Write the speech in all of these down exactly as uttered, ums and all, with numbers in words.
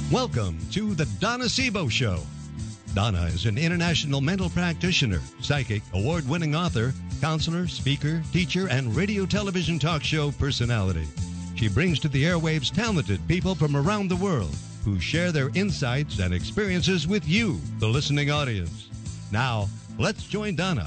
Welcome to the Donna Sebo Show. Donna is an international mental practitioner, psychic, award-winning author, counselor, speaker, teacher, and radio television talk show personality. She brings to the airwaves talented people from around the world who share their insights and experiences with you, the listening audience. Now, let's join Donna.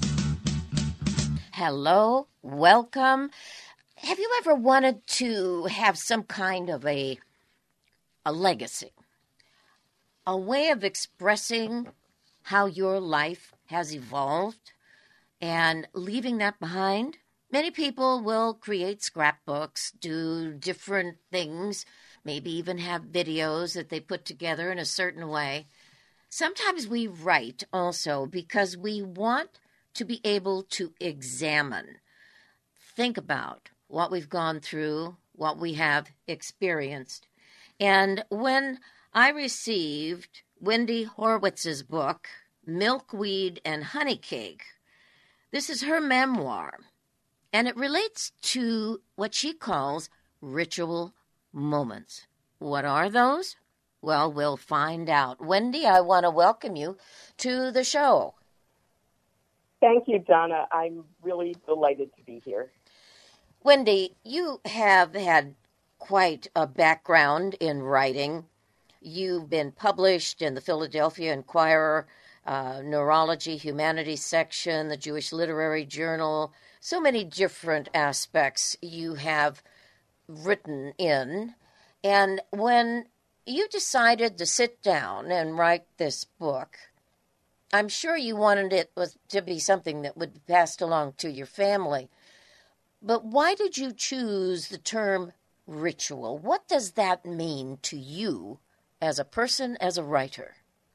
Hello, welcome. Have you ever wanted to have some kind of a a legacy, a way of expressing how your life has evolved and leaving that behind? Many people will create scrapbooks, do different things, maybe even have videos that they put together in a certain way. Sometimes we write also because we want to be able to examine, think about what we've gone through, what we have experienced. And when I received Wendy Horowitz's book, Milkweed and Honeycake, this is her memoir, and it relates to what she calls ritual moments. What are those? Well, we'll find out. Wendy, I want to welcome you to the show. Thank you, Donna. I'm really delighted to be here. Wendy, you have had quite a background in writing. You've been published in the Philadelphia Inquirer, uh, Neurology Humanities section, the Jewish Literary Journal. So many different aspects you have written in. And when you decided to sit down and write this book, I'm sure you wanted it was to be something that would be passed along to your family. But why did you choose the term ritual? What does that mean to you as a person, as a writer?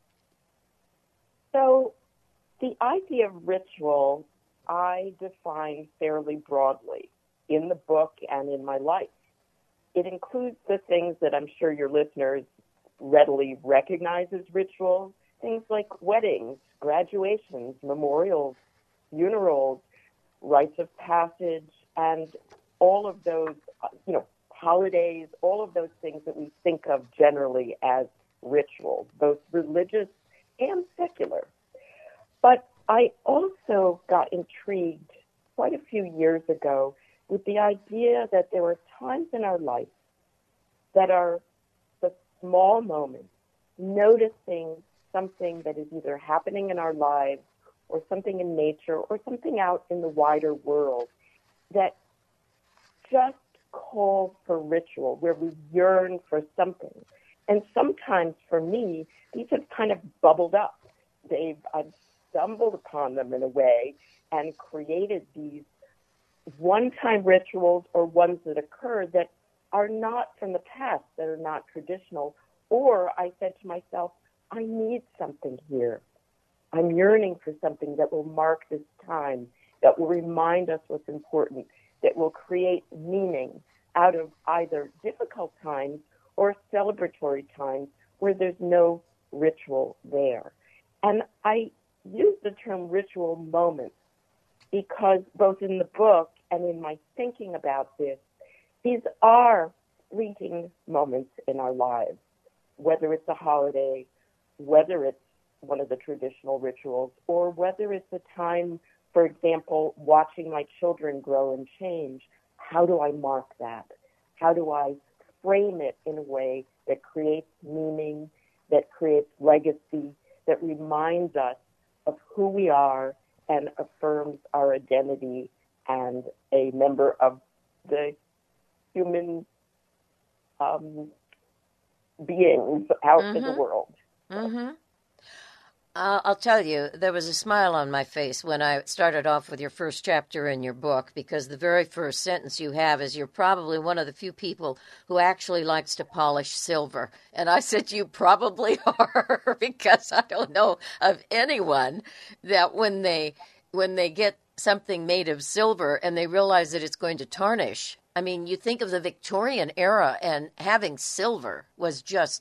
So the idea of ritual, I define fairly broadly in the book and in my life. It includes the things that I'm sure your listeners readily recognize as rituals, things like weddings, graduations, memorials, funerals, rites of passage, and all of those, you know, holidays, all of those things that we think of generally as rituals, both religious and secular. But I also got intrigued quite a few years ago with the idea that there are times in our life that are the small moments, noticing something that is either happening in our lives or something in nature or something out in the wider world that just calls for ritual, where we yearn for something. And sometimes for me, these have kind of bubbled up. They've, I've stumbled upon them in a way and created these one-time rituals or ones that occur that are not from the past, that are not traditional. Or I said to myself, I need something here. I'm yearning for something that will mark this time, that will remind us what's important, that will create meaning out of either difficult times or celebratory times where there's no ritual there. And I use the term ritual moments because both in the book and in my thinking about this, these are fleeting moments in our lives, whether it's a holiday, whether it's one of the traditional rituals, or whether it's a time, for example, watching my children grow and change. How do I mark that? How do I frame it in a way that creates meaning, that creates legacy, that reminds us of who we are and affirms our identity and a member of the human um, beings out mm-hmm. in the world? Mm-hmm. Uh, I'll tell you, there was a smile on my face when I started off with your first chapter in your book, because the very first sentence you have is, you're probably one of the few people who actually likes to polish silver. And I said, you probably are, because I don't know of anyone that when they when they get something made of silver and they realize that it's going to tarnish. I mean, you think of the Victorian era, and having silver was just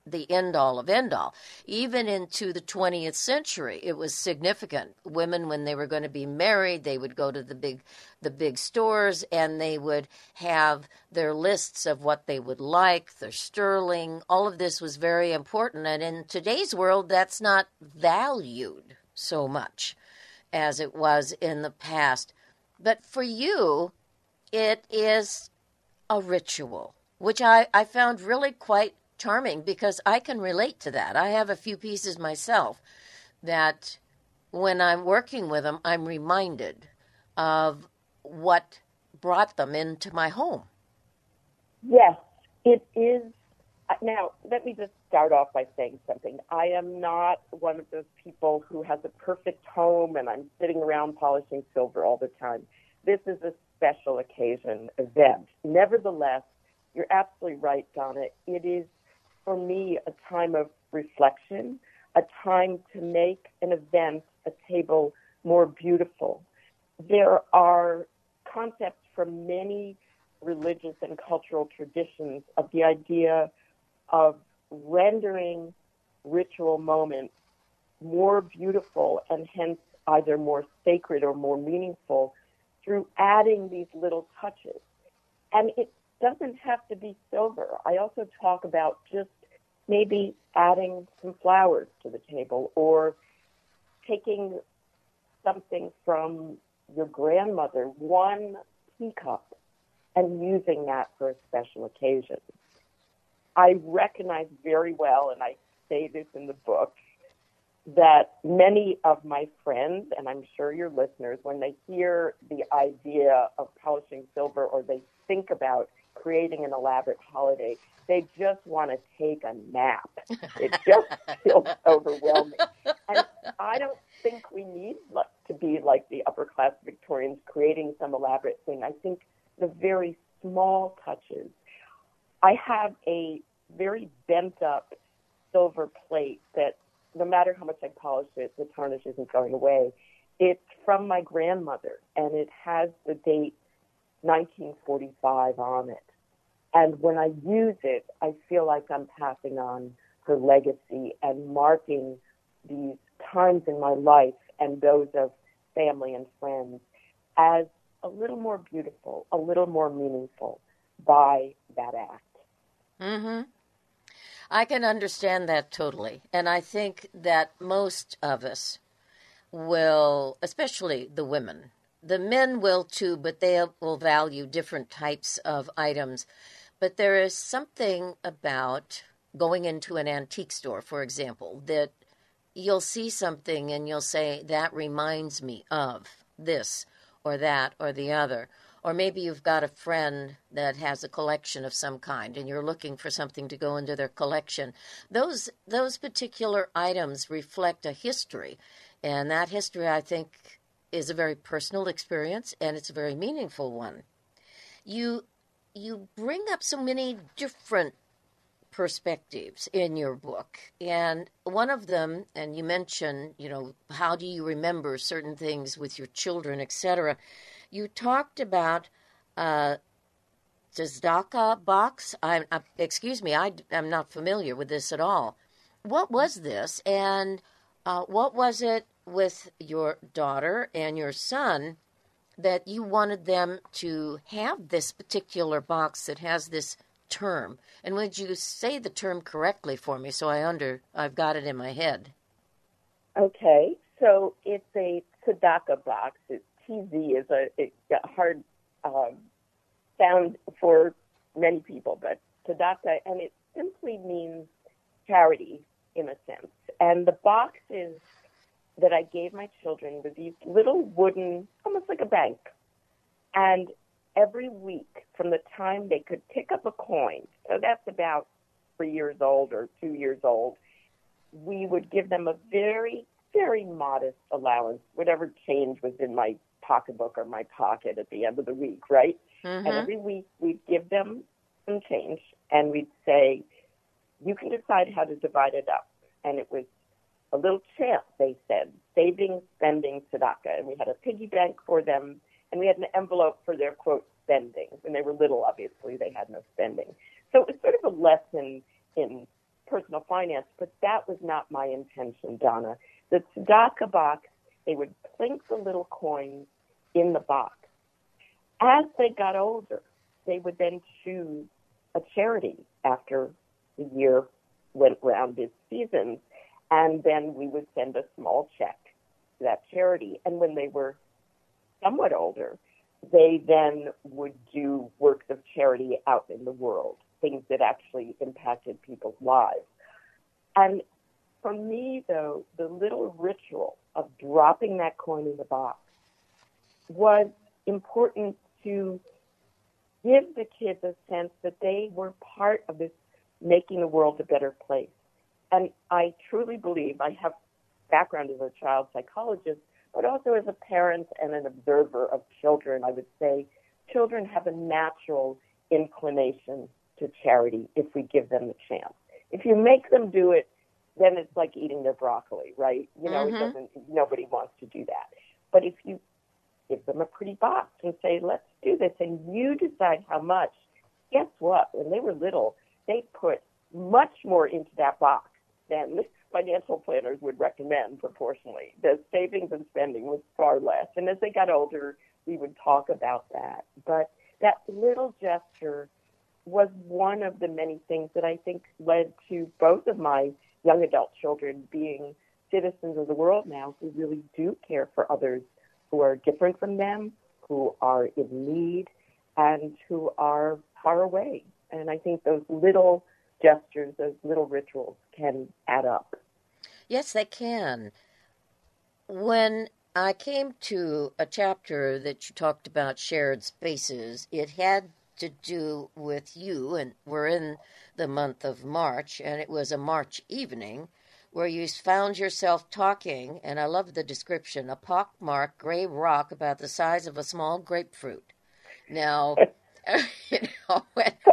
the end-all of end-all. Even into the twentieth century, it was significant. Women, when they were going to be married, they would go to the big the big stores, and they would have their lists of what they would like, their sterling. All of this was very important, and in today's world, that's not valued so much as it was in the past. But for you, it is a ritual, which I, I found really quite charming, because I can relate to that. I have a few pieces myself that when I'm working with them, I'm reminded of what brought them into my home. Yes, it is. Now, let me just start off by saying something. I am not one of those people who has a perfect home and I'm sitting around polishing silver all the time. This is a special occasion event. Nevertheless, you're absolutely right, Donna. It is, for me, a time of reflection, a time to make an event, a table, more beautiful. There are concepts from many religious and cultural traditions of the idea of rendering ritual moments more beautiful and hence either more sacred or more meaningful through adding these little touches. And it doesn't have to be silver. I also talk about just maybe adding some flowers to the table, or taking something from your grandmother, one teacup, and using that for a special occasion. I recognize very well, and I say this in the book, that many of my friends, and I'm sure your listeners, when they hear the idea of polishing silver or they think about creating an elaborate holiday, they just want to take a nap. It just feels overwhelming. And I don't think we need to be like the upper-class Victorians creating some elaborate thing. I think the very small touches. I have a very bent-up silver plate that no matter how much I polish it, the tarnish isn't going away. It's from my grandmother, and it has the date nineteen forty-five on it. And when I use it, I feel like I'm passing on her legacy and marking these times in my life and those of family and friends as a little more beautiful, a little more meaningful by that act. Mm-hmm. I can understand that totally. And I think that most of us will, especially the women, the men will too, but they will value different types of items. But there is something about going into an antique store, for example, that you'll see something and you'll say, that reminds me of this or that or the other. Or maybe you've got a friend that has a collection of some kind and you're looking for something to go into their collection. Those those particular items reflect a history. And that history, I think, is a very personal experience, and it's a very meaningful one. You you bring up so many different perspectives in your book. And one of them, and you mentioned, you know, how do you remember certain things with your children, et cetera. You talked about uh, Tzedakah box. I, I, excuse me, I, I'm not familiar with this at all. What was this, and uh, what was it with your daughter and your son that you wanted them to have this particular box that has this term? And would you say the term correctly for me so I under I've got it in my head? Okay, so it's a tzedakah box. It's T Z is a, a hard um, sound for many people, but tzedakah, and it simply means charity in a sense. And the boxes that I gave my children were these little wooden, almost like a bank. And every week, from the time they could pick up a coin, so that's about three years old or two years old, we would give them a very, very modest allowance, whatever change was in my pocketbook or my pocket at the end of the week, right? Mm-hmm. And every week we'd give them some change, and we'd say, you can decide how to divide it up. And it was a little chant, they said, saving, spending, tzedakah. And we had a piggy bank for them, and we had an envelope for their, quote, spending. When they were little, obviously, they had no spending. So it was sort of a lesson in personal finance, but that was not my intention, Donna. The tzedakah box, they would plink the little coins in the box. As they got older, they would then choose a charity after the year went round its seasons, and then we would send a small check to that charity. And when they were somewhat older, they then would do works of charity out in the world, things that actually impacted people's lives. And for me, though, the little ritual of dropping that coin in the box was important to give the kids a sense that they were part of this making the world a better place. And I truly believe, I have background as a child psychologist, but also as a parent and an observer of children, I would say children have a natural inclination to charity if we give them the chance. If you make them do it, then it's like eating their broccoli, right? You know, mm-hmm. it doesn't, nobody wants to do that. But if you give them a pretty box and say, let's do this, and you decide how much, guess what? When they were little, they put much more into that box than financial planners would recommend proportionally. The savings and spending was far less. And as they got older, we would talk about that. But that little gesture was one of the many things that I think led to both of my young adult children being citizens of the world now who really do care for others who are different from them, who are in need, and who are far away. And I think those little gestures, those little rituals can add up. Yes, they can. When I came to a chapter that you talked about shared spaces, it had to do with you, and we're in the month of March, and it was a March evening where you found yourself talking, and I love the description, a pockmarked gray rock about the size of a small grapefruit. Now, you know,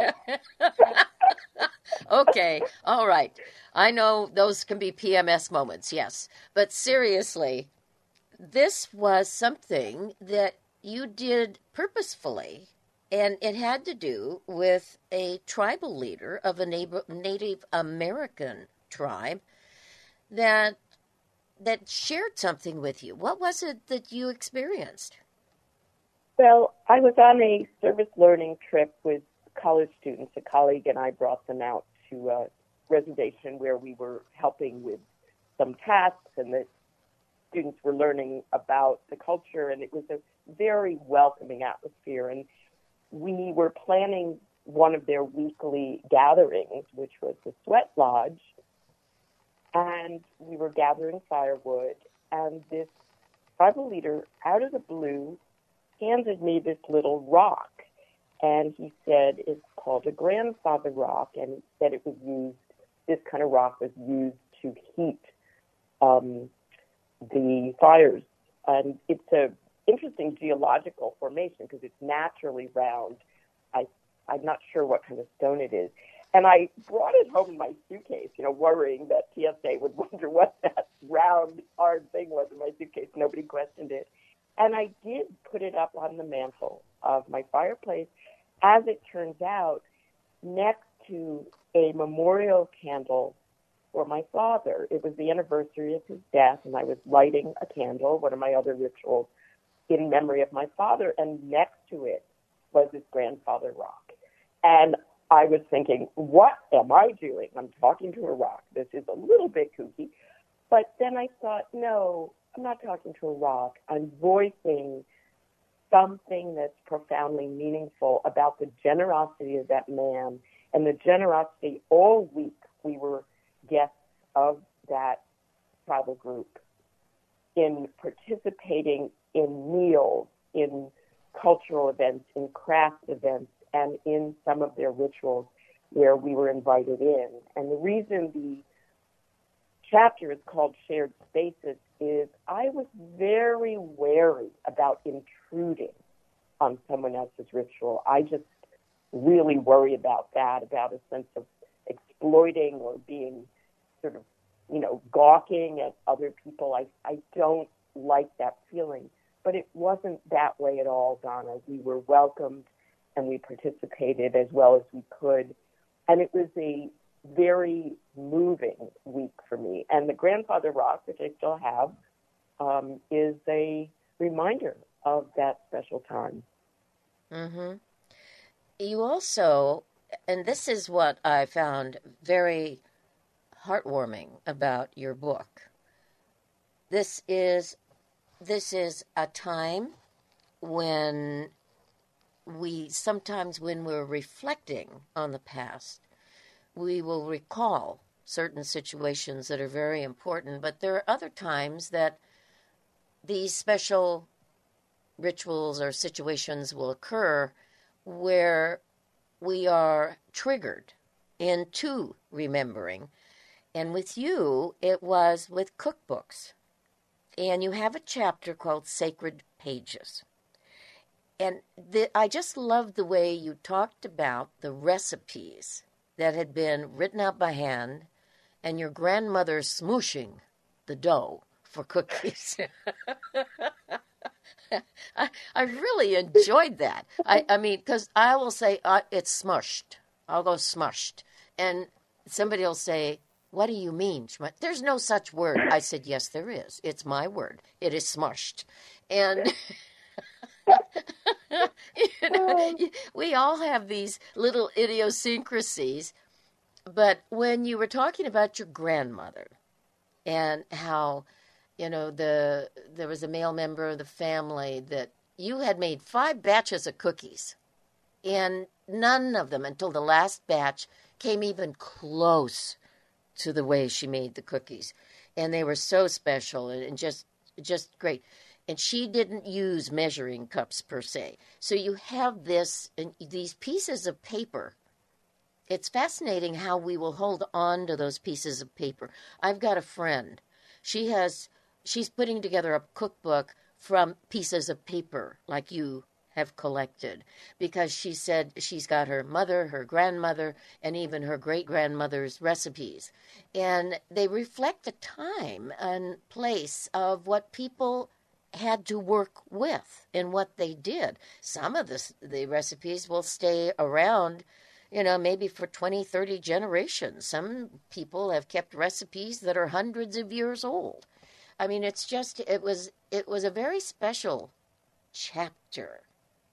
okay, all right. I know those can be P M S moments, yes. But seriously, this was something that you did purposefully, and it had to do with a tribal leader of a Native American tribe that that shared something with you. What was it that you experienced? Well, I was on a service learning trip with college students. A colleague and I brought them out to a reservation where we were helping with some tasks, and the students were learning about the culture, and it was a very welcoming atmosphere. And we were planning one of their weekly gatherings, which was the Sweat Lodge, and we were gathering firewood, and this tribal leader, out of the blue, handed me this little rock, and he said it's called a grandfather rock, and he said it was used, this kind of rock was used to heat um, the fires. And it's a interesting geological formation because it's naturally round. I, I'm not sure what kind of stone it is. And I brought it home in my suitcase, you know, worrying that T S A would wonder what that round, hard thing was in my suitcase. Nobody questioned it. And I did put it up on the mantle of my fireplace. As it turns out, next to a memorial candle for my father. It was the anniversary of his death, and I was lighting a candle, one of my other rituals, in memory of my father, and next to it was this grandfather rock. And I was thinking, what am I doing? I'm talking to a rock. This is a little bit kooky. But then I thought, no, I'm not talking to a rock. I'm voicing something that's profoundly meaningful about the generosity of that man and the generosity. All week we were guests of that tribal group in participating in meals, in cultural events, in craft events, and in some of their rituals where we were invited in. And the reason the chapter is called Shared Spaces is I was very wary about intruding on someone else's ritual. I just really worry about that, about a sense of exploiting or being sort of, you know, gawking at other people. I, I don't like that feeling. But it wasn't that way at all, Donna. We were welcomed and we participated as well as we could. And it was a very moving week for me. And the Grandfather Rock, which I still have, um, is a reminder of that special time. Mm-hmm. You also, and this is what I found very heartwarming about your book. This is this is a time when we sometimes, when we're reflecting on the past, we will recall certain situations that are very important, but there are other times that these special rituals or situations will occur where we are triggered into remembering. And with you, it was with cookbooks. And you have a chapter called Sacred Pages. And the, I just loved the way you talked about the recipes that had been written out by hand and your grandmother smooshing the dough for cookies. I, I really enjoyed that. I, I mean, because I will say, uh, it's smushed. I'll go smushed. And somebody will say, what do you mean? There's no such word. I said, yes, there is. It's my word. It is smushed. And you know, we all have these little idiosyncrasies. But when you were talking about your grandmother and how, you know, the there was a male member of the family that you had made five batches of cookies, and none of them until the last batch came even close to the way she made the cookies. And they were so special and just just great. And she didn't use measuring cups per se. So you have this, and these pieces of paper. It's fascinating how we will hold on to those pieces of paper. I've got a friend. She has, she's putting together a cookbook from pieces of paper like you have collected, because she said she's got her mother, her grandmother, and even her great-grandmother's recipes. And they reflect a time and place of what people had to work with and what they did. Some of the, the recipes will stay around, you know, maybe for twenty, thirty generations. Some people have kept recipes that are hundreds of years old. I mean, it's just, it was, it was a very special chapter.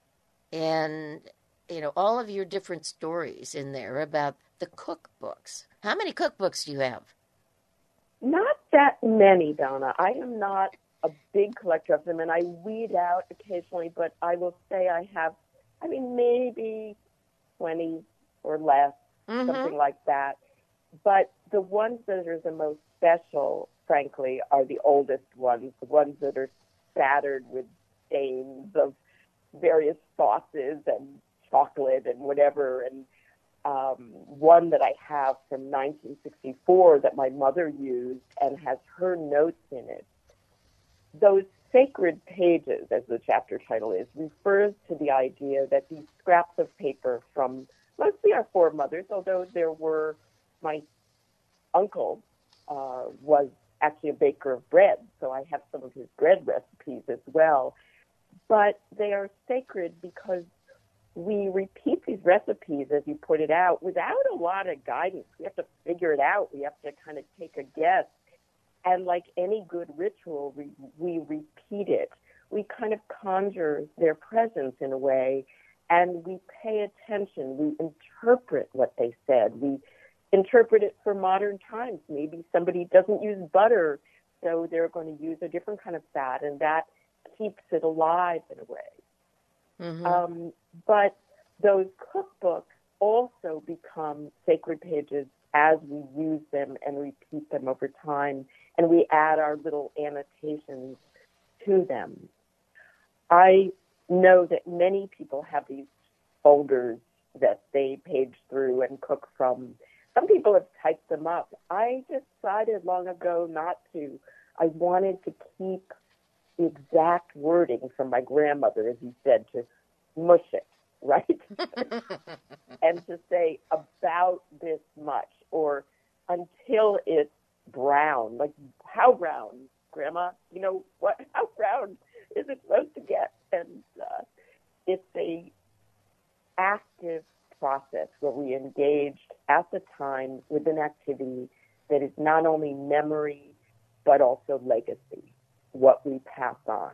And, you know, all of your different stories in there about the cookbooks. How many cookbooks do you have? Not that many, Donna. I am not a big collector of them, and I weed out occasionally, but I will say I have, I mean, maybe twenty or less, mm-hmm. something like that. But the ones that are the most special, frankly, are the oldest ones, the ones that are spattered with stains of various sauces and chocolate and whatever. And um, one that I have from nineteen sixty-four that my mother used and has her notes in it. Those sacred pages, as the chapter title is, refers to the idea that these scraps of paper from mostly our foremothers, although there were, my uncle uh, was actually a baker of bread, so I have some of his bread recipes as well. But they are sacred because we repeat these recipes, as you pointed out, without a lot of guidance. We have to figure it out. We have to kind of take a guess. And like any good ritual, we, we repeat it. We kind of conjure their presence in a way, and we pay attention. We interpret what they said. We interpret it for modern times. Maybe somebody doesn't use butter, so they're going to use a different kind of fat, and that keeps it alive in a way. Mm-hmm. Um, but those cookbooks also become sacred pages as we use them and repeat them over time, and we add our little annotations to them. I know that many people have these folders that they page through and cook from. Some people have typed them up. I decided long ago not to. I wanted to keep the exact wording from my grandmother, as you said, to mush it, right? And to say about this much, or until it's brown. Like, how brown, Grandma? You know, what? How brown is it supposed to get? And uh, it's a active process where we engaged at the time with an activity that is not only memory, but also legacy, what we pass on.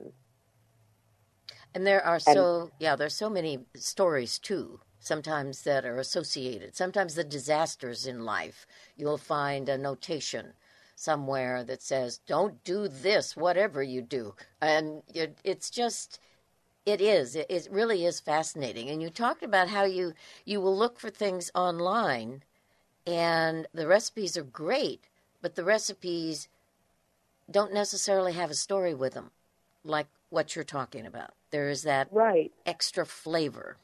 And there are so, and, yeah, there's so many stories, too, sometimes that are associated. Sometimes the disasters in life, you'll find a notation somewhere that says, don't do this, whatever you do. And it, it's just, it is, it, it really is fascinating. And you talked about how you, you will look for things online, and the recipes are great, but the recipes don't necessarily have a story with them, like what you're talking about. There is that right. extra flavor.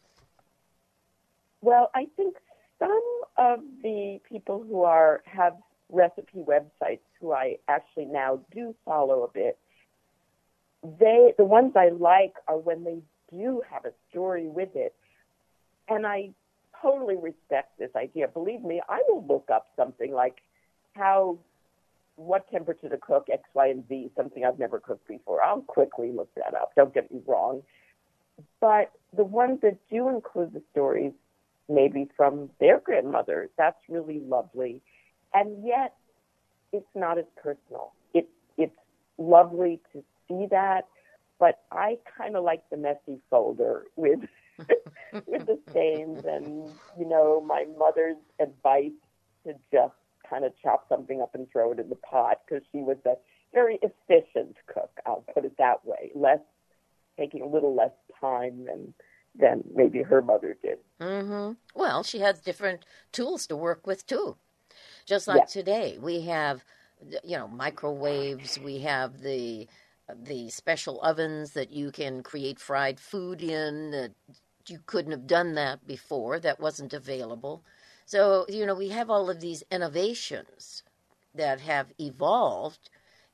Well, I think some of the people who are have recipe websites, who I actually now do follow a bit, they the ones I like are when they do have a story with it. And I totally respect this idea. Believe me, I will look up something like how, what temperature to cook X, Y, and Z, something I've never cooked before. I'll quickly look that up. Don't get me wrong. But the ones that do include the stories, maybe from their grandmother, that's really lovely. And yet, it's not as personal. It, it's lovely to see that, but I kind of like the messy folder with with the stains and, you know, my mother's advice to just kind of chop something up and throw it in the pot, because she was a very efficient cook, I'll put it that way, less taking a little less time than than maybe her mother did. Mm-hmm. Well, she has different tools to work with, too. Just like yeah. today, we have, you know, microwaves, we have the the special ovens that you can create fried food in, that you couldn't have done that before, that wasn't available. So, you know, we have all of these innovations that have evolved,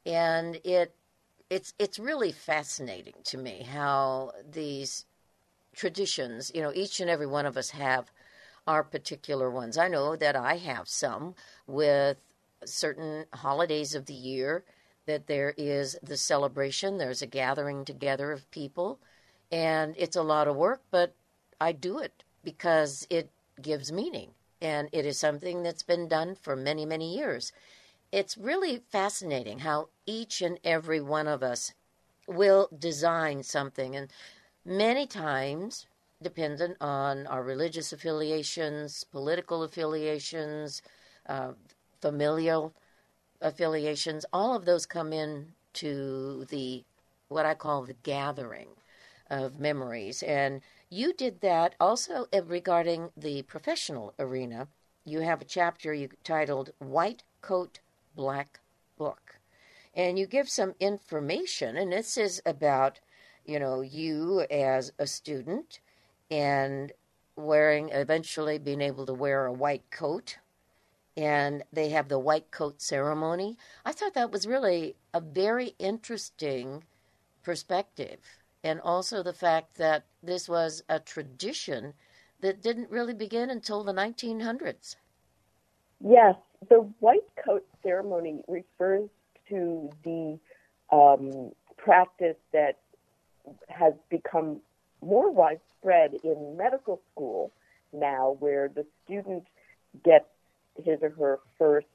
and it it's it's really fascinating to me how these traditions, you know, each and every one of us have our particular ones. I know that I have some with certain holidays of the year, that there is the celebration, there's a gathering together of people, and it's a lot of work, but I do it because it gives meaning, and it is something that's been done for many, many years. It's really fascinating how each and every one of us will design something, and many times, dependent on our religious affiliations, political affiliations, uh, familial affiliations, all of those come in to the, what I call the gathering of memories. And you did that also regarding the professional arena. You have a chapter you titled White Coat, Black Book. And you give some information, and this is about, you know, you as a student and wearing, eventually being able to wear a white coat, and they have the white coat ceremony. I thought that was really a very interesting perspective, and also the fact that this was a tradition that didn't really begin until the nineteen hundreds. Yes, the white coat ceremony refers to the um, practice that has become more widespread in medical school now, where the student gets his or her first,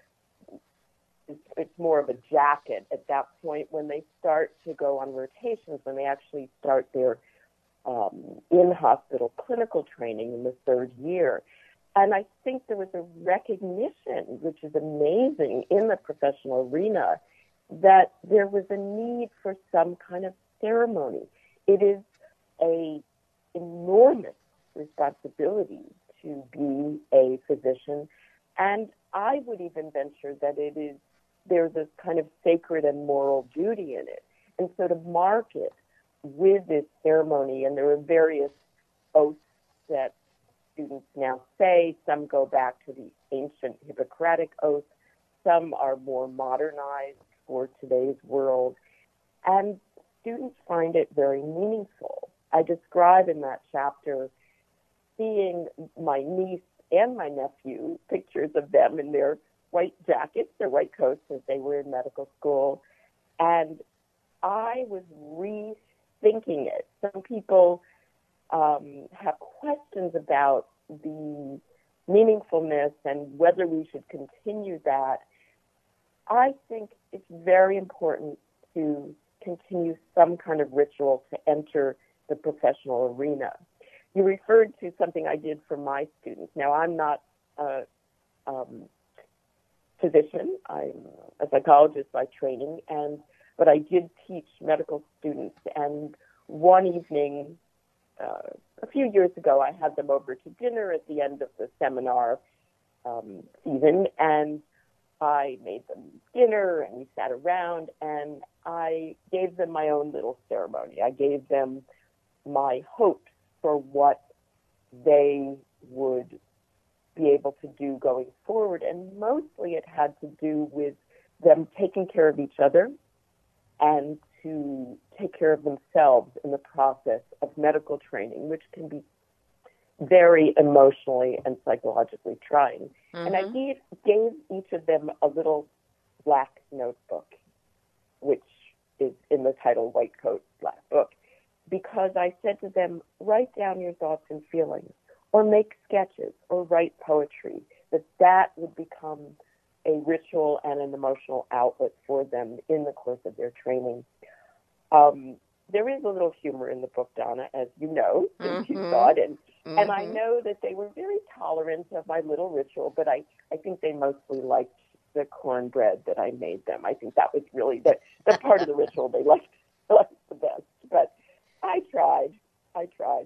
it's more of a jacket at that point when they start to go on rotations, when they actually start their um, in-hospital clinical training in the third year. And I think there was a recognition, which is amazing in the professional arena, that there was a need for some kind of ceremony. It is a enormous responsibility to be a physician, and I would even venture that it is there's a kind of sacred and moral duty in it. And so to mark it with this ceremony, and there are various oaths that students now say. Some go back to the ancient Hippocratic oath. Some are more modernized for today's world. And students find it very meaningful. I describe in that chapter seeing my niece and my nephew, pictures of them in their white jackets, their white coats, as they were in medical school. And I was rethinking it. Some people um, have questions about the meaningfulness and whether we should continue that, I think it's very important to continue some kind of ritual to enter the professional arena. You referred to something I did for my students. Now, I'm not a um, physician. I'm a psychologist by training, and but I did teach medical students. And one evening, uh, a few years ago, I had them over to dinner at the end of the seminar um, season, and I made them dinner, and we sat around, and I gave them my own little ceremony. I gave them my hopes for what they would be able to do going forward, and mostly it had to do with them taking care of each other and to take care of themselves in the process of medical training, which can be very emotionally and psychologically trying. Mm-hmm. And I gave, gave each of them a little black notebook, which is in the title White Coat Black Book, because I said to them, write down your thoughts and feelings, or make sketches, or write poetry, that that would become a ritual and an emotional outlet for them in the course of their training. Um, there is a little humor in the book, Donna, as you know, since mm-hmm. you saw it, and, mm-hmm. and I know that they were very tolerant of my little ritual, but I, I think they mostly liked the cornbread that I made them. I think that was really the, the part of the ritual they liked, liked the best. But I tried. I tried.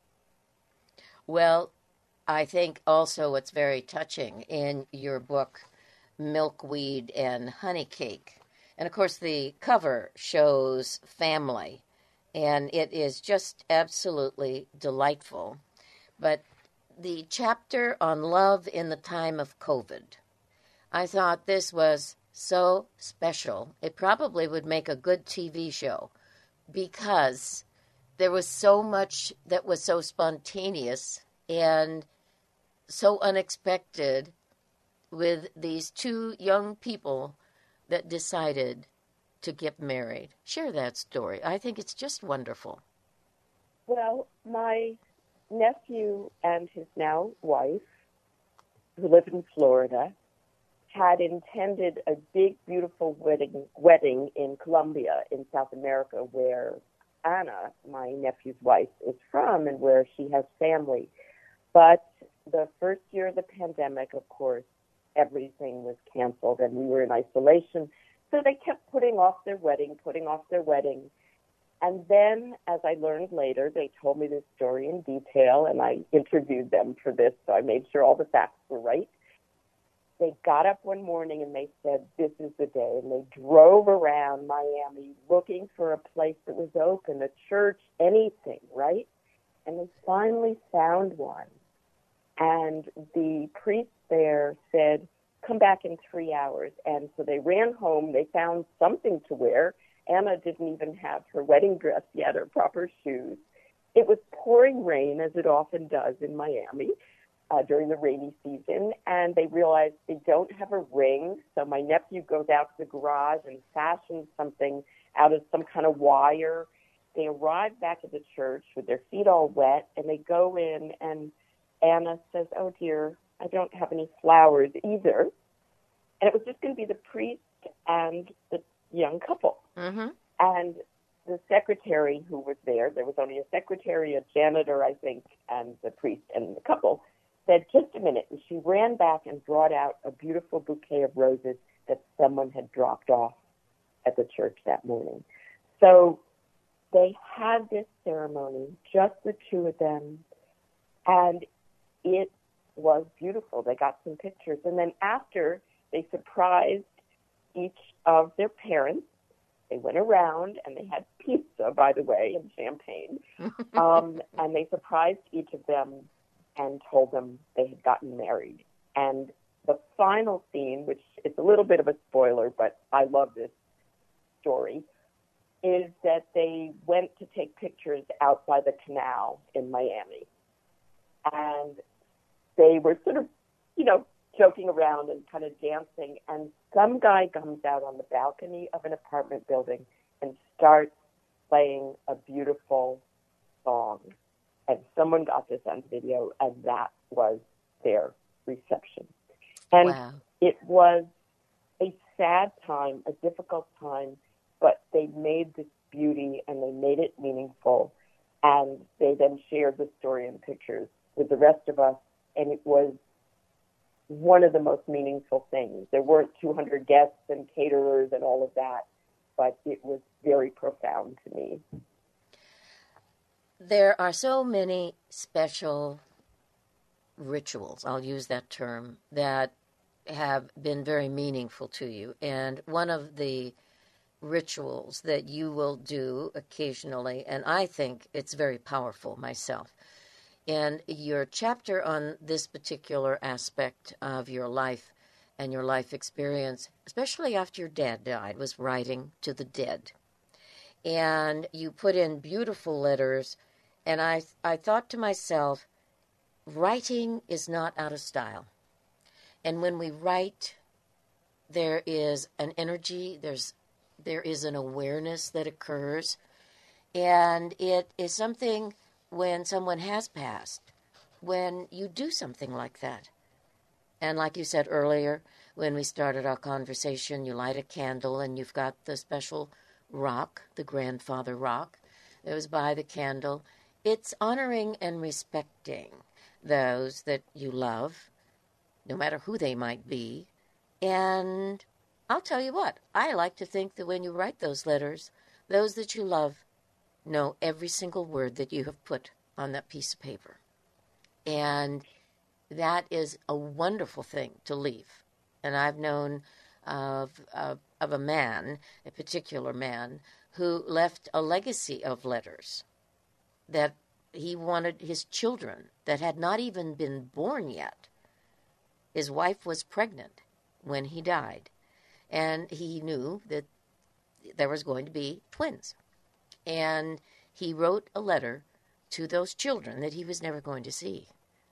Well, I think also what's very touching in your book, Milkweed and Honey Cake. And, of course, the cover shows family, and it is just absolutely delightful. But the chapter on love in the time of COVID, I thought this was so special. It probably would make a good T V show because there was so much that was so spontaneous and so unexpected with these two young people that decided to get married. Share that story. I think it's just wonderful. Well, my nephew and his now wife, who live in Florida, had intended a big, beautiful wedding wedding in Colombia in South America, where Anna, my nephew's wife, is from and where she has family. But the first year of the pandemic, of course, everything was canceled and we were in isolation. So they kept putting off their wedding, putting off their wedding. And then, as I learned later, they told me this story in detail, and I interviewed them for this, so I made sure all the facts were right. They got up one morning and they said, this is the day. And they drove around Miami looking for a place that was open, a church, anything, right? And they finally found one. And the priest there said, come back in three hours. And so they ran home. They found something to wear. Anna didn't even have her wedding dress yet or proper shoes. It was pouring rain, as it often does in Miami. Uh, during the rainy season, and they realized they don't have a ring, so my nephew goes out to the garage and fashions something out of some kind of wire. They arrive back at the church with their feet all wet, and they go in, and Anna says, oh dear, I don't have any flowers either. And it was just going to be the priest and the young couple. Mm-hmm. And the secretary who was there, there was only a secretary, a janitor, I think, and the priest and the couple, said, just a minute, and she ran back and brought out a beautiful bouquet of roses that someone had dropped off at the church that morning. So they had this ceremony, just the two of them, and it was beautiful. They got some pictures, and then after, they surprised each of their parents. They went around, and they had pizza, by the way, and champagne, um, and they surprised each of them and told them they had gotten married. And the final scene, which is a little bit of a spoiler, but I love this story, is that they went to take pictures out by the canal in Miami. And they were sort of, you know, joking around and kind of dancing. And some guy comes out on the balcony of an apartment building and starts playing a beautiful song. And someone got this on video, and that was their reception. And wow. it was a sad time, a difficult time, but they made this beauty and they made it meaningful. And they then shared the story and pictures with the rest of us. And it was one of the most meaningful things. There weren't two hundred guests and caterers and all of that, but it was very profound to me. There are so many special rituals, I'll use that term, that have been very meaningful to you. And one of the rituals that you will do occasionally, and I think it's very powerful myself, and your chapter on this particular aspect of your life and your life experience, especially after your dad died, was writing to the dead. And you put in beautiful letters, and I, I thought to myself, writing is not out of style. And when we write, there is an energy, there's there is an awareness that occurs, and it is something when someone has passed, when you do something like that. And like you said earlier, when we started our conversation, you light a candle and you've got the special rock, the grandfather rock, that was by the candle. It's honoring and respecting those that you love, no matter who they might be. And I'll tell you what, I like to think that when you write those letters, those that you love know every single word that you have put on that piece of paper. And that is a wonderful thing to leave. And I've known of, of, of a man, a particular man, who left a legacy of letters that he wanted his children that had not even been born yet. His wife was pregnant when he died, and he knew that there was going to be twins. And he wrote a letter to those children that he was never going to see.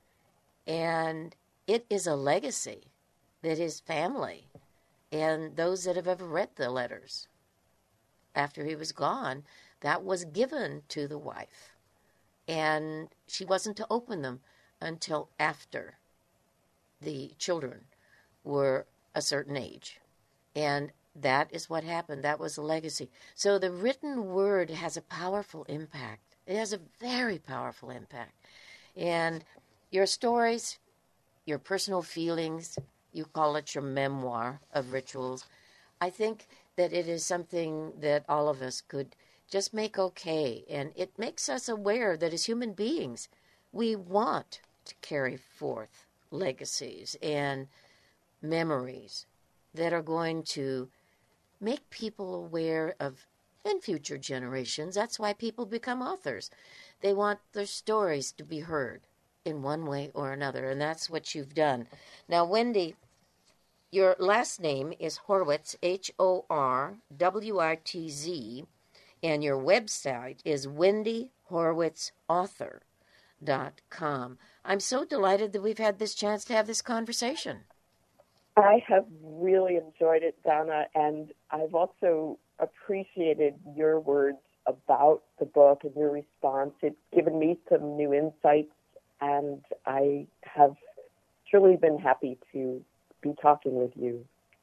And it is a legacy that his family and those that have ever read the letters after he was gone, that was given to the wife. And she wasn't to open them until after the children were a certain age. And that is what happened. That was a legacy. So the written word has a powerful impact. It has a very powerful impact. And your stories, your personal feelings, you call it your memoir of rituals. I think that it is something that all of us could just make okay. And it makes us aware that as human beings, we want to carry forth legacies and memories that are going to make people aware of, in future generations, that's why people become authors. They want their stories to be heard in one way or another, and that's what you've done. Now, Wendy, your last name is Horwitz, H O R W I T Z, and your website is wendy horwitz author dot com. I'm so delighted that we've had this chance to have this conversation. I have really enjoyed it, Donna, and I've also appreciated your words about the book and your response. It's given me some new insights, and I have truly been happy to be talking with you.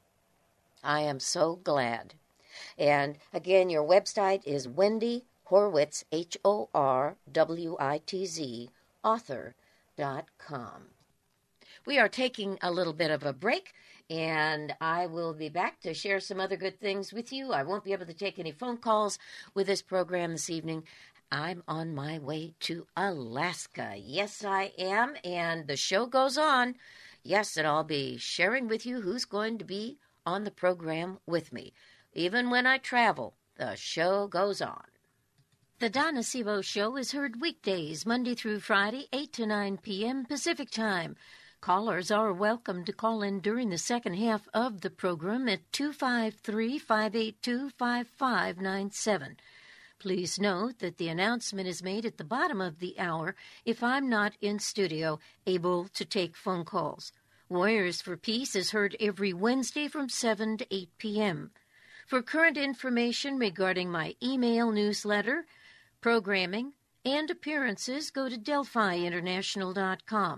I am so glad. And again, your website is Wendy Horwitz, H O R W I T Z, author dot com. We are taking a little bit of a break, and I will be back to share some other good things with you. I won't be able to take any phone calls with this program this evening. I'm on my way to Alaska. Yes, I am, and the show goes on. Yes, and I'll be sharing with you who's going to be on the program with me. Even when I travel, the show goes on. The Donna Sebo Show is heard weekdays, Monday through Friday, eight to nine p.m. Pacific Time. Callers are welcome to call in during the second half of the program at two five three, five eight two, five five nine seven. Please note that the announcement is made at the bottom of the hour if I'm not in studio able to take phone calls. Warriors for Peace is heard every Wednesday from seven to eight p.m. For current information regarding my email newsletter, programming, and appearances, go to delphi international dot com.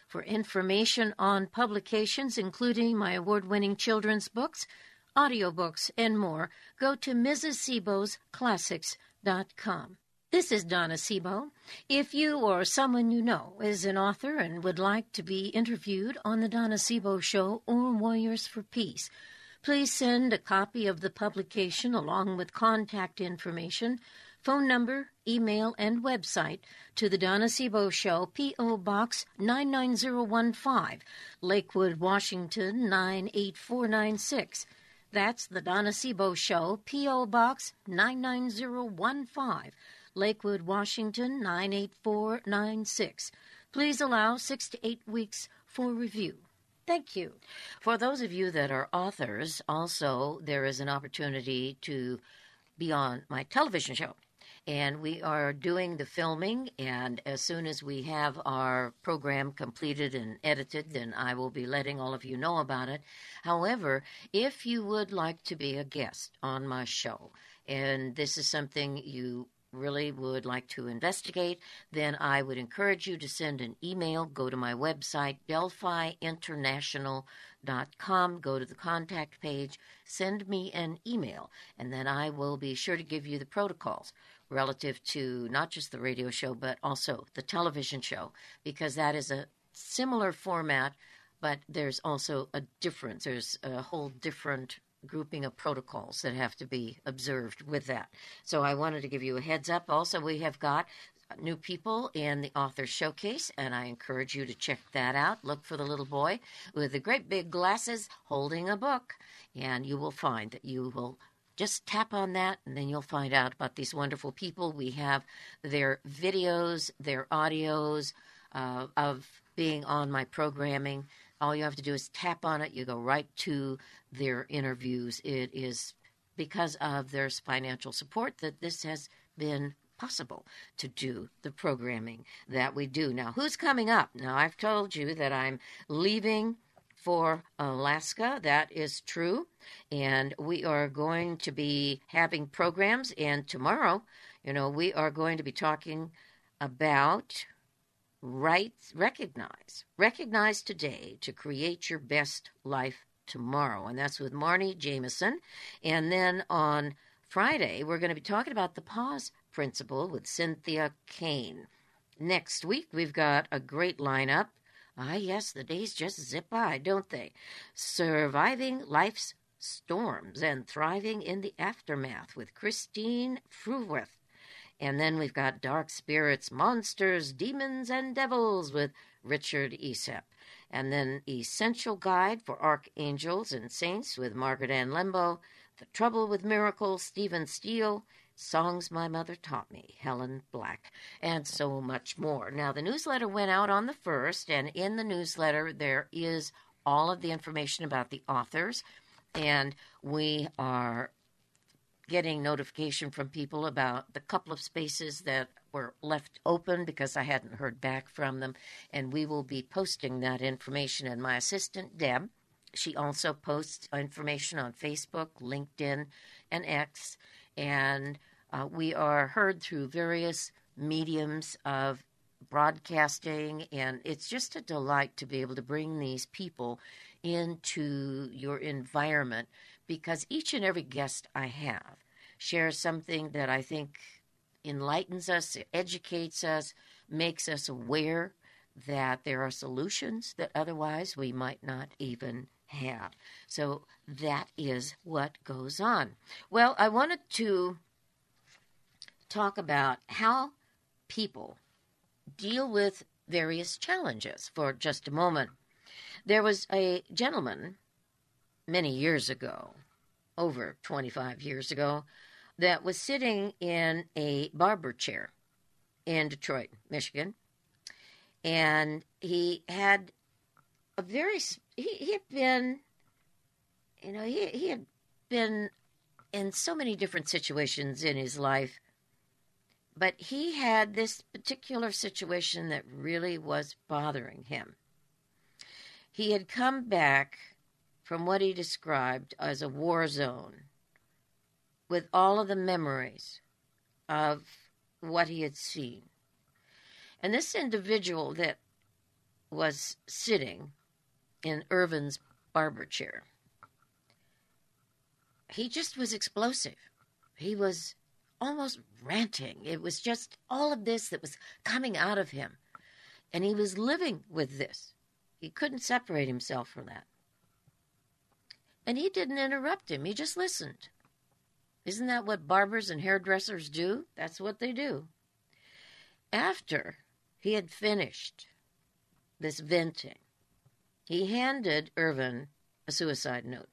For information on publications, including my award-winning children's books, audiobooks, and more, go to Missus Sebos Classics dot com. This is Donna Sebo. If you or someone you know is an author and would like to be interviewed on The Donna Sebo Show or Warriors for Peace, please send a copy of the publication along with contact information, phone number, email, and website to The Donna Sebo Show, P O. Box nine nine zero one five, Lakewood, Washington nine eight four nine six. That's The Donna Sebo Show, P O. Box nine nine zero one five, Lakewood, Washington nine eight four nine six. Please allow six to eight weeks for review. Thank you. For those of you that are authors, also there is an opportunity to be on my television show. And we are doing the filming, and as soon as we have our program completed and edited, then I will be letting all of you know about it. However, if you would like to be a guest on my show, and this is something you really would like to investigate, then I would encourage you to send an email. Go to my website, Delphi International dot com. Go to the contact page, send me an email, and then I will be sure to give you the protocols relative to not just the radio show, but also the television show, because that is a similar format, but there's also a difference. There's a whole different grouping of protocols that have to be observed with that. So I wanted to give you a heads up. Also, we have got new people in the Author Showcase, and I encourage you to check that out. Look for the little boy with the great big glasses holding a book, and you will find that you will just tap on that, and then you'll find out about these wonderful people. We have their videos, their audios uh, of being on my programming. All you have to do is tap on it. You go right to their interviews. It is because of their financial support that this has been possible to do the programming that we do. Now, who's coming up? Now, I've told you that I'm leaving for Alaska. That is true. And we are going to be having programs. And tomorrow, you know, we are going to be talking about right, recognize, recognize today to create your best life tomorrow. And that's with Marnie Jameson. And then on Friday, we're going to be talking about the pause principle with Cynthia Kane. Next week, we've got a great lineup. Ah, yes, the days just zip by, don't they? Surviving life's storms and thriving in the aftermath with Christine Fruworth. And then we've got Dark Spirits, Monsters, Demons, and Devils with Richard Esep. And then Essential Guide for Archangels and Saints with Margaret Ann Lembo. The Trouble with Miracles, Stephen Steele. Songs My Mother Taught Me, Helen Black, and so much more. Now, the newsletter went out on the first, and in the newsletter there is all of the information about the authors, and we are getting notification from people about the couple of spaces that were left open because I hadn't heard back from them, and we will be posting that information. And my assistant, Deb, she also posts information on Facebook, LinkedIn, and X, and uh, we are heard through various mediums of broadcasting, and it's just a delight to be able to bring these people into your environment, because each and every guest I have shares something that I think enlightens us, educates us, makes us aware that there are solutions that otherwise we might not even have. So that is what goes on. Well, I wanted to talk about how people deal with various challenges for just a moment. There was a gentleman many years ago, over twenty-five years ago, that was sitting in a barber chair in Detroit, Michigan, and he had a very, he, he had been, you know, he, he had been in so many different situations in his life, but he had this particular situation that really was bothering him. He had come back from what he described as a war zone with all of the memories of what he had seen. And this individual that was sitting in Irvin's barber chair. He just was explosive. He was almost ranting. It was just all of this that was coming out of him. And he was living with this. He couldn't separate himself from that. And he didn't interrupt him. He just listened. Isn't that what barbers and hairdressers do? That's what they do. After he had finished this venting, he handed Irvin a suicide note.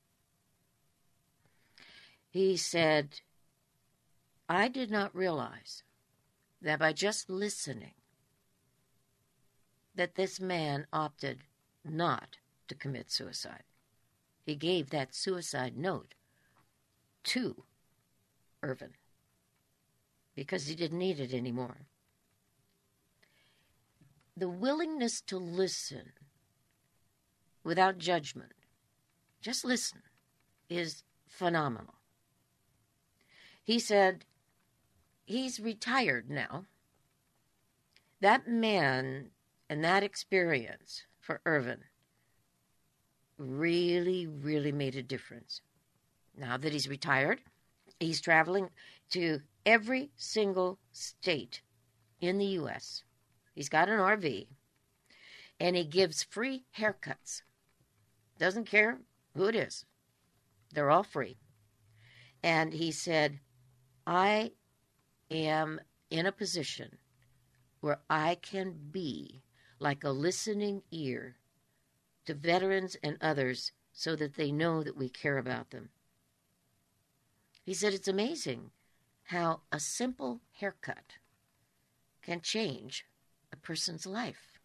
He said, I did not realize that by just listening, that this man opted not to commit suicide. He gave that suicide note to Irvin because he didn't need it anymore. The willingness to listen without judgment, just listen, is phenomenal. He said he's retired now. That man and that experience for Irvin really, really made a difference. Now that he's retired, he's traveling to every single state in the U S. He's got an R V, and he gives free haircuts. Doesn't care who it is. They're all free. And he said, I am in a position where I can be like a listening ear to veterans and others so that they know that we care about them. He said it's amazing how a simple haircut can change a person's life.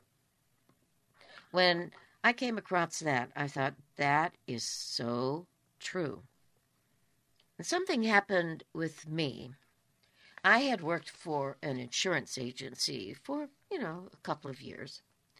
When I came across that, I thought, that is so true. And something happened with me. I had worked for an insurance agency for, you know, a couple of years.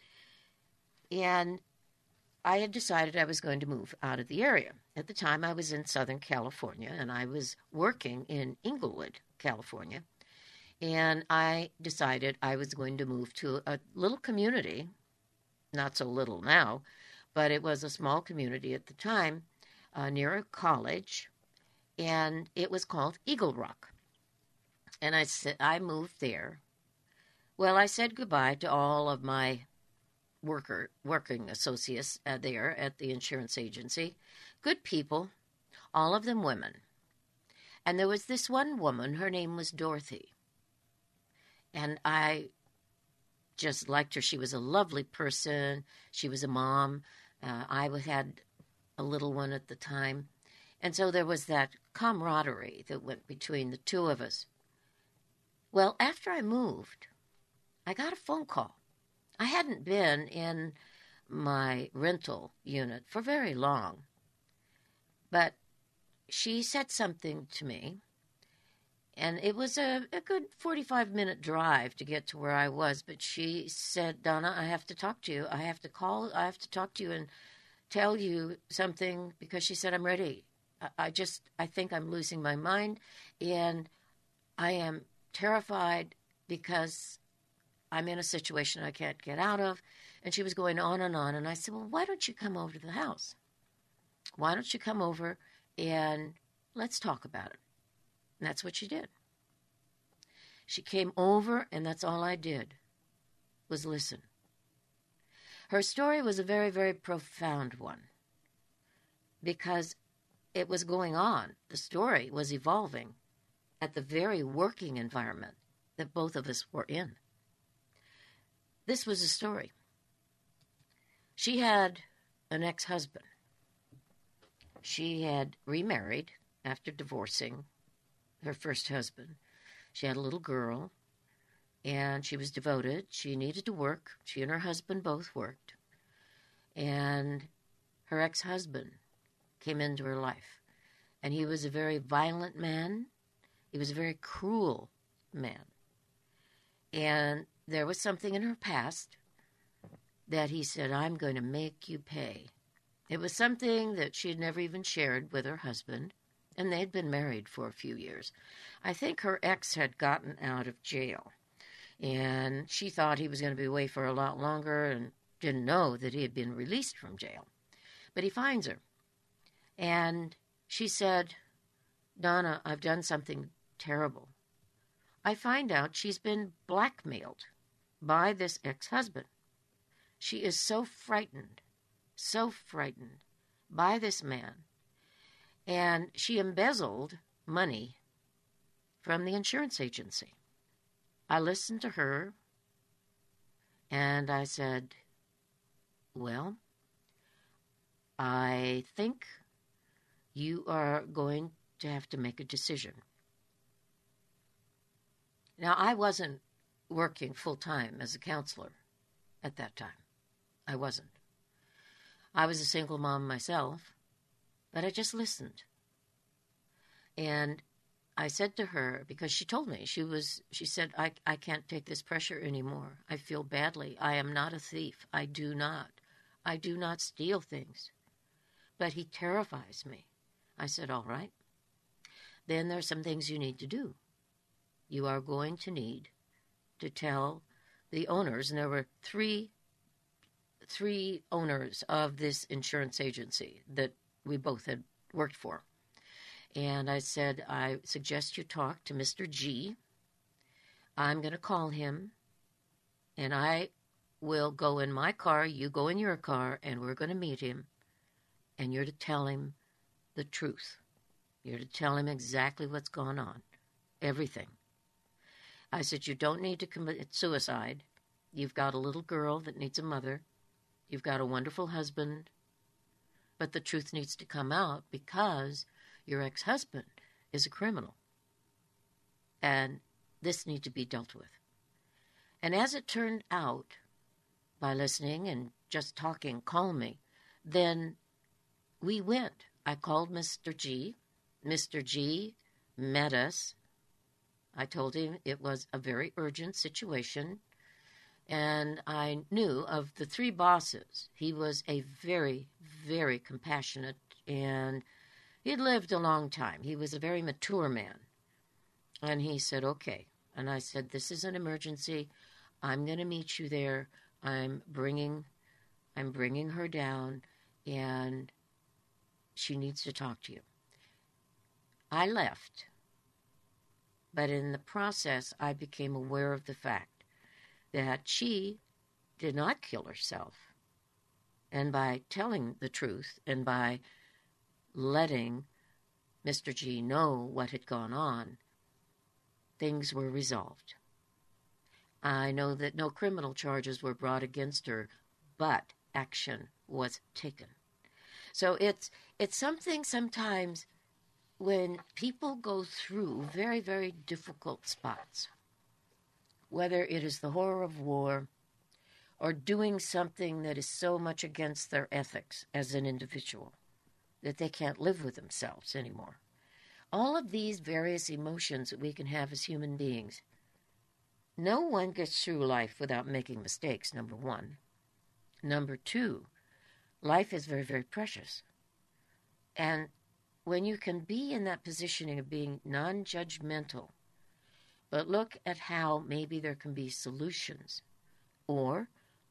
And I had decided I was going to move out of the area. At the time, I was in Southern California, and I was working in Inglewood, California. And I decided I was going to move to a little community, not so little now, but it was a small community at the time, uh, near a college, and it was called Eagle Rock. And I said, I moved there. Well, I said goodbye to all of my worker working associates uh, there at the insurance agency. Good people, all of them women. And there was this one woman, her name was Dorothy. And I just liked her. She was a lovely person. She was a mom. Uh, I had a little one at the time. And so there was that camaraderie that went between the two of us. Well, after I moved, I got a phone call. I hadn't been in my rental unit for very long. But she said something to me. And it was a, a good forty-five minute drive to get to where I was. But she said, Donna, I have to talk to you. I have to call. I have to talk to you and tell you something, because she said, I'm ready. I, I just, I think I'm losing my mind. And I am terrified because I'm in a situation I can't get out of. And she was going on and on. And I said, well, why don't you come over to the house? Why don't you come over and let's talk about it? And that's what she did. She came over, and that's all I did, was listen. Her story was a very, very profound one, because it was going on. The story was evolving at the very working environment that both of us were in. This was a story. She had an ex-husband. She had remarried after divorcing her first husband. She had a little girl, and she was devoted. She needed to work. She and her husband both worked. And her ex-husband came into her life. And he was a very violent man. He was a very cruel man. And there was something in her past that he said, I'm going to make you pay. It was something that she had never even shared with her husband. And they'd been married for a few years. I think her ex had gotten out of jail. And she thought he was going to be away for a lot longer and didn't know that he had been released from jail. But he finds her. And she said, Donna, I've done something terrible. I find out she's been blackmailed by this ex-husband. She is so frightened, so frightened by this man. And she embezzled money from the insurance agency. I listened to her, and I said, well, I think you are going to have to make a decision. Now, I wasn't working full-time as a counselor at that time. I wasn't. I was a single mom myself, but I just listened. And I said to her, because she told me, she was, she said, I, I can't take this pressure anymore. I feel badly. I am not a thief. I do not. I do not steal things. But he terrifies me. I said, all right. Then there's some things you need to do. You are going to need to tell the owners, and there were three, three owners of this insurance agency that we both had worked for. And I said, I suggest you talk to Mister G. I'm going to call him, and I will go in my car, you go in your car, and we're going to meet him, and you're to tell him the truth. You're to tell him exactly what's going on, everything. I said, you don't need to commit suicide. You've got a little girl that needs a mother. You've got a wonderful husband. But the truth needs to come out because your ex-husband is a criminal. And this needs to be dealt with. And as it turned out, by listening and just talking calmly, then we went. I called Mister G. Mister G met us. I told him it was a very urgent situation. And I knew of the three bosses, he was a very, very compassionate, and he had lived a long time. He was a very mature man. And he said, okay. And I said, this is an emergency. I'm going to meet you there. I'm bringing, I'm bringing her down, and she needs to talk to you. I left. But in the process, I became aware of the fact that she did not kill herself. And by telling the truth and by letting Mister G know what had gone on, things were resolved. I know that no criminal charges were brought against her, but action was taken. So it's it's something sometimes when people go through very, very difficult spots, whether it is the horror of war or doing something that is so much against their ethics as an individual that they can't live with themselves anymore. All of these various emotions that we can have as human beings, no one gets through life without making mistakes, number one. Number two, life is very, very precious. And when you can be in that positioning of being non-judgmental, but look at how maybe there can be solutions, or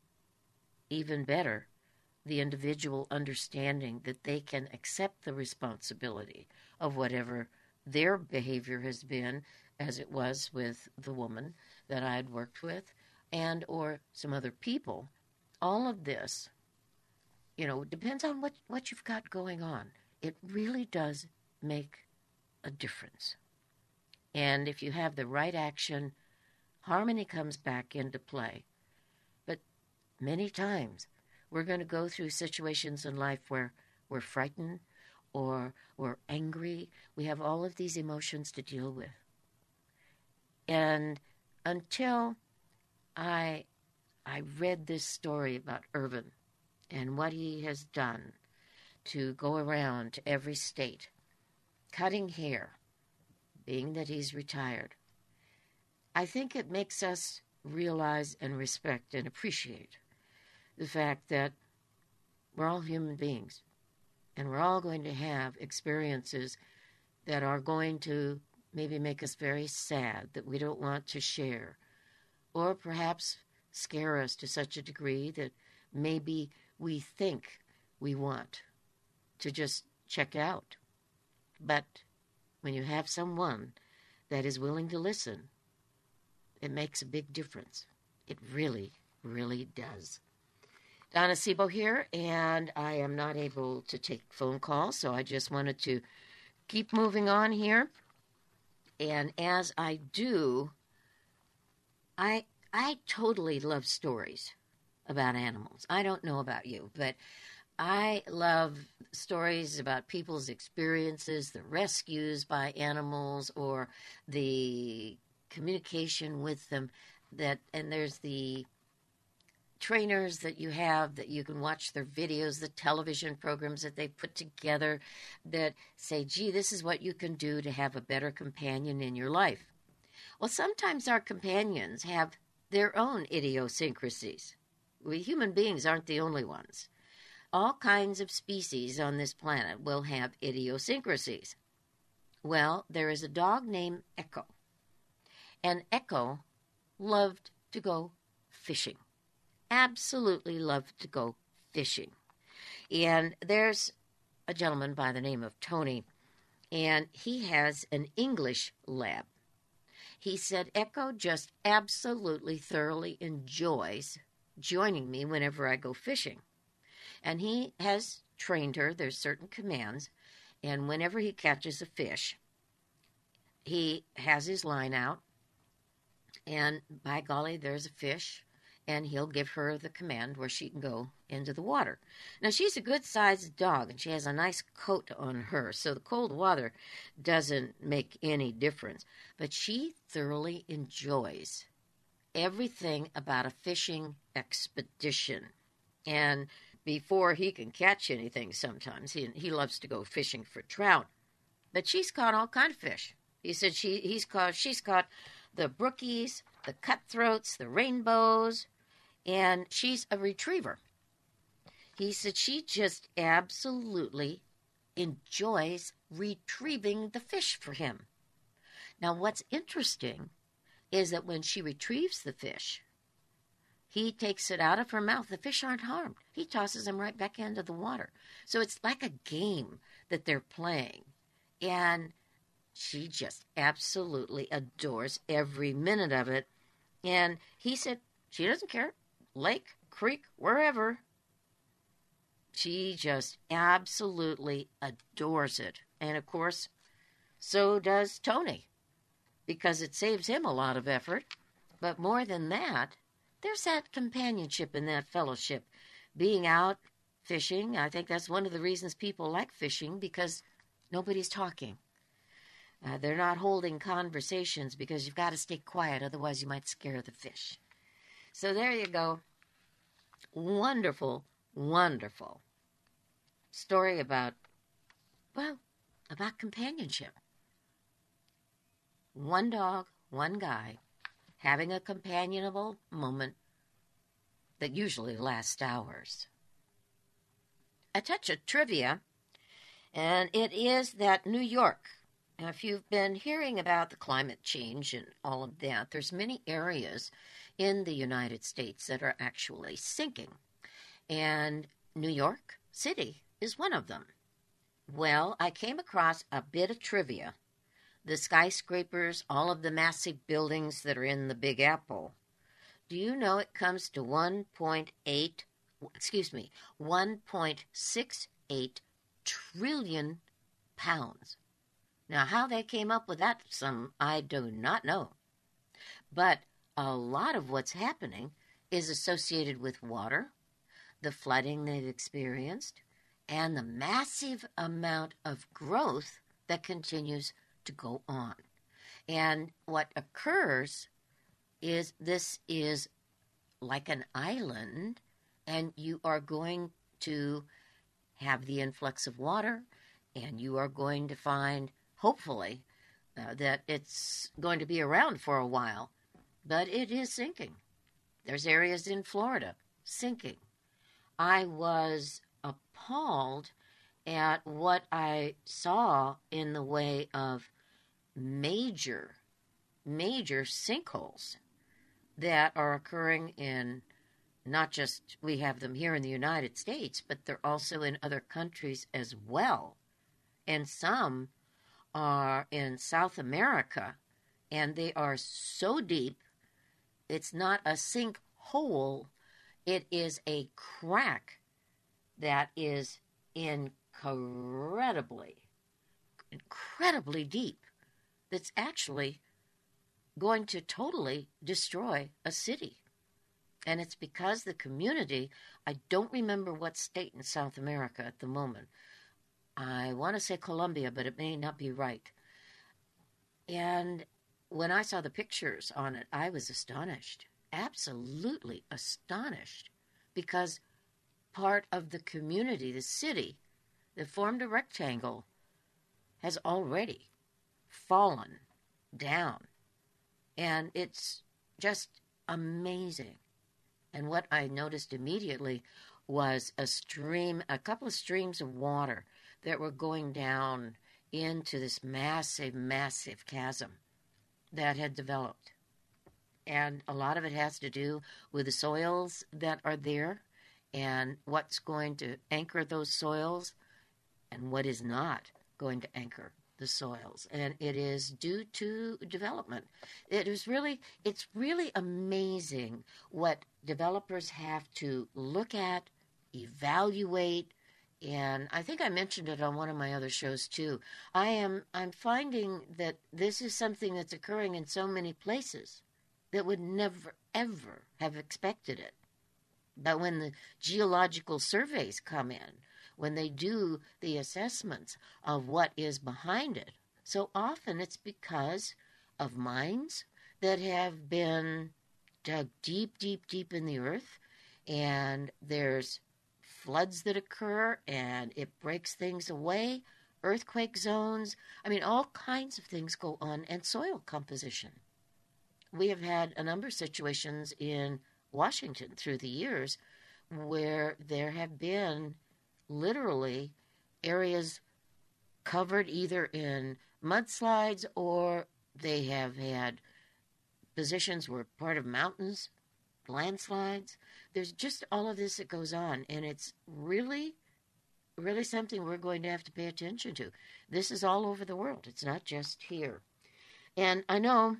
even better, the individual understanding that they can accept the responsibility of whatever their behavior has been, as it was with the woman that I had worked with, and or some other people. All of this, you know, depends on what, what you've got going on. It really does make a difference. And if you have the right action, harmony comes back into play. But many times, we're going to go through situations in life where we're frightened or we're angry. We have all of these emotions to deal with. And until I, I read this story about Irvin and what he has done to go around to every state, cutting hair, being that he's retired, I think it makes us realize and respect and appreciate the fact that we're all human beings, and we're all going to have experiences that are going to maybe make us very sad, that we don't want to share. or perhaps scare us to such a degree that maybe we think we want to just check out. But when you have someone that is willing to listen, it makes a big difference. It really, really does. Donna Sebo here, and I am not able to take phone calls, so I just wanted to keep moving on here. And as I do, I I totally love stories about animals. I don't know about you, but I love stories about people's experiences, the rescues by animals, or the communication with them. That and there's the trainers that you have that you can watch their videos, the television programs that they put together that say, gee, this is what you can do to have a better companion in your life. Well, sometimes our companions have their own idiosyncrasies. We human beings aren't the only ones. All kinds of species on this planet will have idiosyncrasies. Well, there is a dog named Echo, and Echo loved to go fishing. Absolutely loved to go fishing. And there's a gentleman by the name of Tony, and he has an English lab. He said Echo just absolutely thoroughly enjoys joining me whenever I go fishing. And he has trained her. There's certain commands. And whenever he catches a fish, he has his line out. And by golly, there's a fish. And he'll give her the command where she can go into the water. Now, she's a good-sized dog, and she has a nice coat on her, so the cold water doesn't make any difference. But she thoroughly enjoys everything about a fishing expedition. And before he can catch anything sometimes, he, he loves to go fishing for trout. But she's caught all kind of fish. He said she he's caught she's caught the brookies, the cutthroats, the rainbows, and she's a retriever. He said she just absolutely enjoys retrieving the fish for him. Now, what's interesting is that when she retrieves the fish, he takes it out of her mouth. The fish aren't harmed. He tosses them right back into the water. So it's like a game that they're playing. And she just absolutely adores every minute of it. And he said she doesn't care. Lake, creek, wherever. She just absolutely adores it. And, of course, so does Tony, because it saves him a lot of effort. But more than that, there's that companionship and that fellowship. Being out fishing, I think that's one of the reasons people like fishing, because nobody's talking. Uh, they're not holding conversations because you've got to stay quiet, otherwise you might scare the fish. So there you go. Wonderful, wonderful story about, well, about companionship. One dog, one guy, having a companionable moment that usually lasts hours. A touch of trivia, and it is that New York, now, if you've been hearing about the climate change and all of that, there's many areas in the United States that are actually sinking. And New York City is one of them. Well, I came across a bit of trivia. The skyscrapers, all of the massive buildings that are in the Big Apple. Do you know it comes to one point eight, excuse me, one point six eight trillion pounds? Now, how they came up with that sum, I do not know. But a lot of what's happening is associated with water, the flooding they've experienced, and the massive amount of growth that continues to go on. And what occurs is this is like an island, and you are going to have the influx of water, and you are going to find, hopefully, uh, that it's going to be around for a while. But it is sinking. There's areas in Florida sinking. I was appalled at what I saw in the way of major, major sinkholes that are occurring in not just, we have them here in the United States, but they're also in other countries as well. And some are in South America, and they are so deep, it's not a sinkhole, it is a crack that is incredibly, incredibly deep, that's actually going to totally destroy a city. And it's because the community, I don't remember what state in South America at the moment. I want to say Colombia, but it may not be right. And when I saw the pictures on it, I was astonished, absolutely astonished, because part of the community, the city that formed a rectangle, has already fallen down. And it's just amazing. And what I noticed immediately was a stream, a couple of streams of water that were going down into this massive, massive chasm that had developed. And a lot of it has to do with the soils that are there and what's going to anchor those soils and what is not going to anchor the soils. And it is due to development. It is really, it's really amazing what developers have to look at, evaluate, and I think I mentioned it on one of my other shows too. I am, I'm finding that this is something that's occurring in so many places that would never, ever have expected it. But when the geological surveys come in, when they do the assessments of what is behind it, so often it's because of mines that have been dug deep, deep, deep in the earth, and there's floods that occur, and it breaks things away, earthquake zones. I mean, all kinds of things go on, and soil composition. We have had a number of situations in Washington through the years where there have been literally areas covered either in mudslides or they have had positions where part of mountains, landslides. There's just all of this that goes on, and it's really, really something we're going to have to pay attention to. This is all over the world. It's not just here. And I know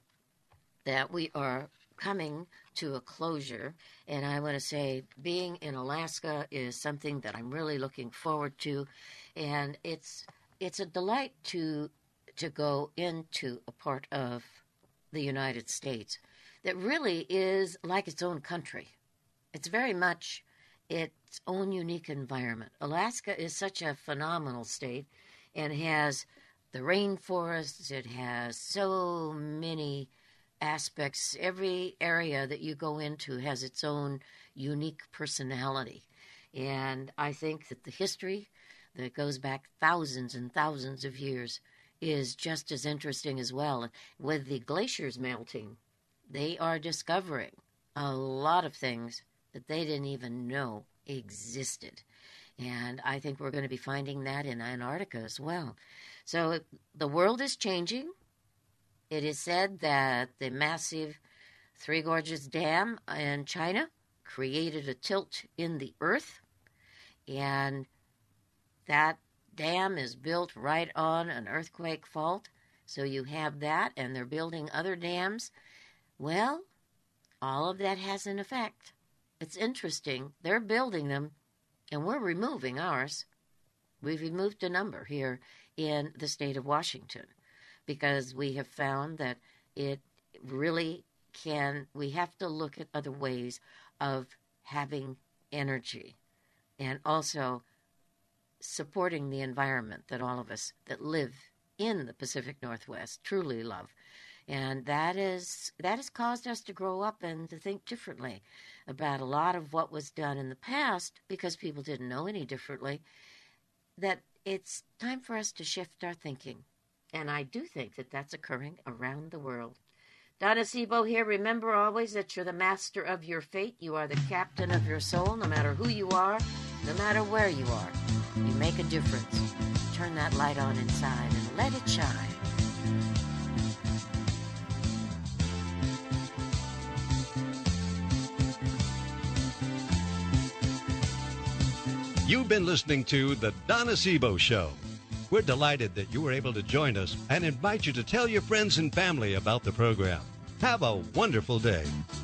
that we are coming to a closure, and I want to say being in Alaska is something that I'm really looking forward to, and it's it's a delight to to go into a part of the United States that really is like its own country. It's very much its own unique environment. Alaska is such a phenomenal state and has the rainforests. It has so many aspects. Every area that you go into has its own unique personality. And I think that the history that goes back thousands and thousands of years is just as interesting as well. With the glaciers melting, they are discovering a lot of things that they didn't even know existed. And I think we're going to be finding that in Antarctica as well. So the world is changing. It is said that the massive Three Gorges Dam in China created a tilt in the earth, and that dam is built right on an earthquake fault. So you have that, and they're building other dams. Well, all of that has an effect. It's interesting. They're building them, and we're removing ours. We've removed a number here in the state of Washington because we have found that it really can, we have to look at other ways of having energy and also supporting the environment that all of us that live in the Pacific Northwest truly love. And that is that has caused us to grow up and to think differently about a lot of what was done in the past because people didn't know any differently, that it's time for us to shift our thinking. And I do think that that's occurring around the world. Donna Sebo here. Remember always that you're the master of your fate. You are the captain of your soul, no matter who you are, no matter where you are. You make a difference. Turn that light on inside and let it shine. You've been listening to The Donna Sebo Show. We're delighted that you were able to join us and invite you to tell your friends and family about the program. Have a wonderful day.